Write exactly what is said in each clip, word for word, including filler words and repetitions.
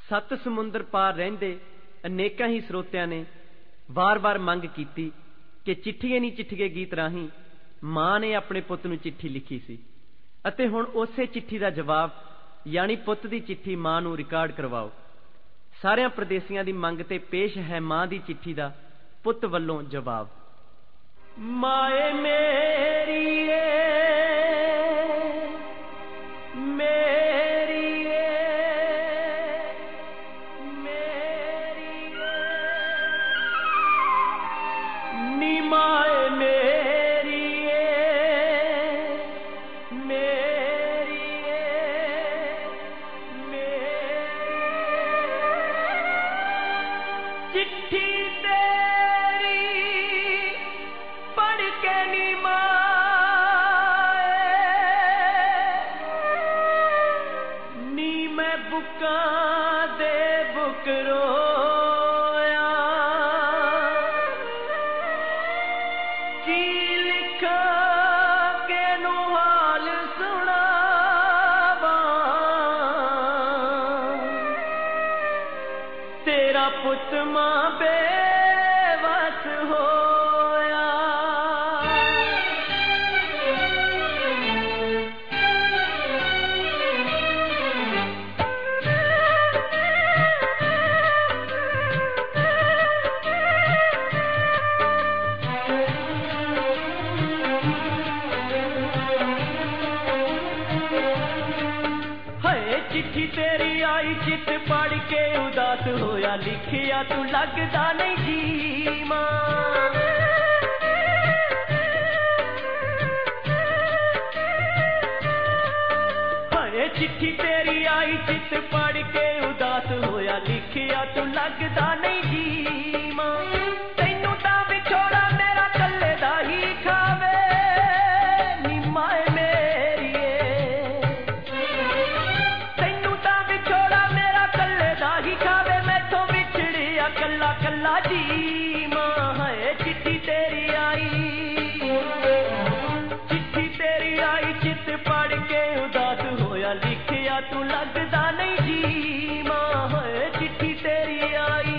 सत समुंदर पार रहिंदे अनेकां ही ਸਰੋਤਿਆਂ ने वार वार मंग की कि चिट्ठीए नहीं चिट्ठीए गीत राही मां ने अपने पुत नूं चिट्ठी लिखी सी अते हुण उसे चिट्ठी का जवाब यानी पुत की चिट्ठी मां नूं रिकार्ड करवाओ। सारियां प्रदेसियां दी मंग ते पेश है मां की चिट्ठी का पुत वल्लों जवाब। माए मेरी पुत मां बेवस होया। चिट्ठी तेरी आई चित पढ़ के उदास होया लिखिया तू लगदा नहीं जी मां। हाय चिट्ठी तेरी आई चित पढ़ के उदास होया लिखिया तू लगदा नहीं जी मां। तैनू तां विछोड़ा मेरा कल्ले दा ही खावे नी माए कल्ला कल्ला जी मां। है चिट्ठी तेरी आई चिट्ठी तेरी आई चित पढ़ के उदास होया लिखिया तू लगदा नहीं जी मां। है चिट्ठी तेरी आई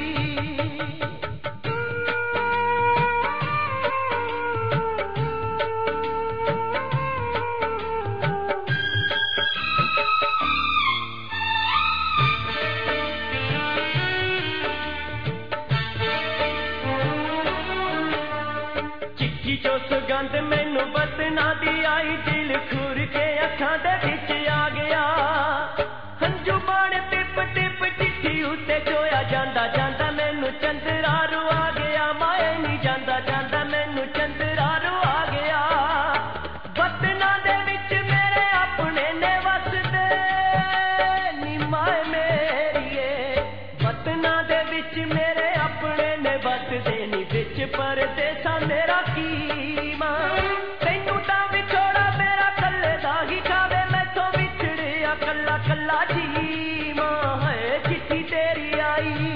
जो सुगंध मैनू बतना दी आई दिल खुर के अखां दे विच आ गया। हंजू बाण टिप टिप चिट्ठी उत्ते जोया जांदा जांदा मैनू चंद्रारू आ गया। माए नी जांदा जांदा मैनू चंद्रारू आ गया। बतना दे विच मेरे अपने ने वसदे नी माए मेरीए। बतना दे विच मेरे अपने ने वसदे नी विच परदेसा मेरा की तैनू तां विछोड़ा मेरा कल्ले दा ही खावे मैथों विछड़िया कल्ला कल्ला जी मां। है चिट्ठी तेरी आई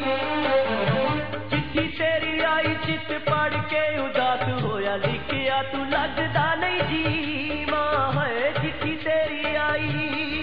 चिट्ठी तेरी आई चित पढ़ के उदास होया लिखिया तू लगदा नहीं जी मां। है चिट्ठी तेरी आई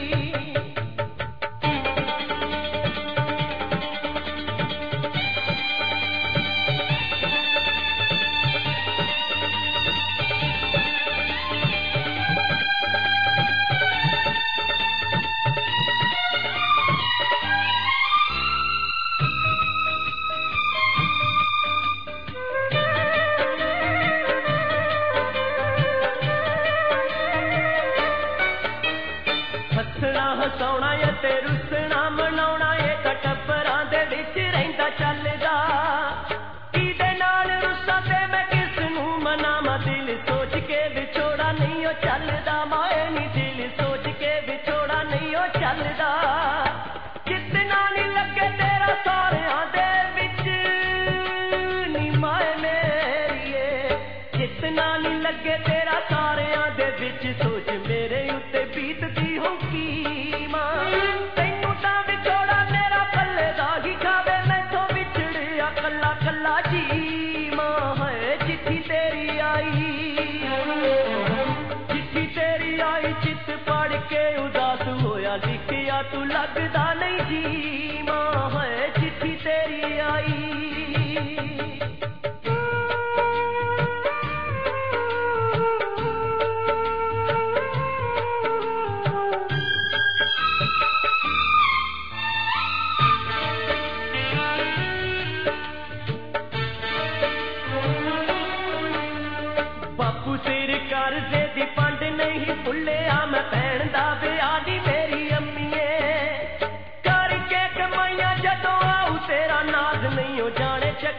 हसाउणा ते रुसना मनाउणा ये तां टब्बरां दे विच रहिंदा चलदा। किदे नाल रुसां ते मैं किस नूं मनावां दिल सोच के विछोड़ा नहीं ओ चलदा। माए नी दिल सोच के विछोड़ा नहीं ओ चलदा। जितना नहीं लगे तेरा सारियां दे विच नी माए मेरीए। जितना नहीं लगे तेरा सारियां दे विच सोच मेरे उत्ते बीतदी होगी। तैनू तां विछोड़ा मेरा पल्ले दा ही खावे मैथों विछड़िया कल्ला कल्ला जी मां। है चिट्ठी तेरी आई चिट्ठी तेरी आई चित पढ़ के उदास होया लिखिया तू लगदा नहीं जी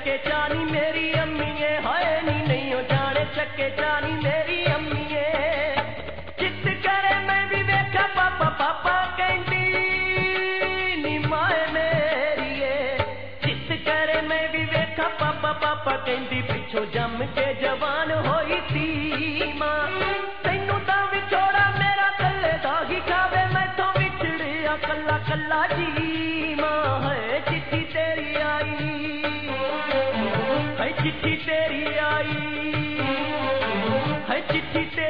चक्के चानी मेरी अम्मीए हाय नी नहीं हो जाने चक्के चानी मेरी अम्मीए चित करे मैं भी वेखा पापा पापा कहती नी माए मेरी चित करे मैं भी वेखा पापा पापा कहती पिछो जम के जवान होई थी मां तैनू तां विछोड़ा मेरा कल्ले दा ही खावे मैं तो विछड़िया कल्ला कल्ला जी मां है चिट्ठी तेरी आई है चिट्ठी तेरी आई है चिट्ठी तेरी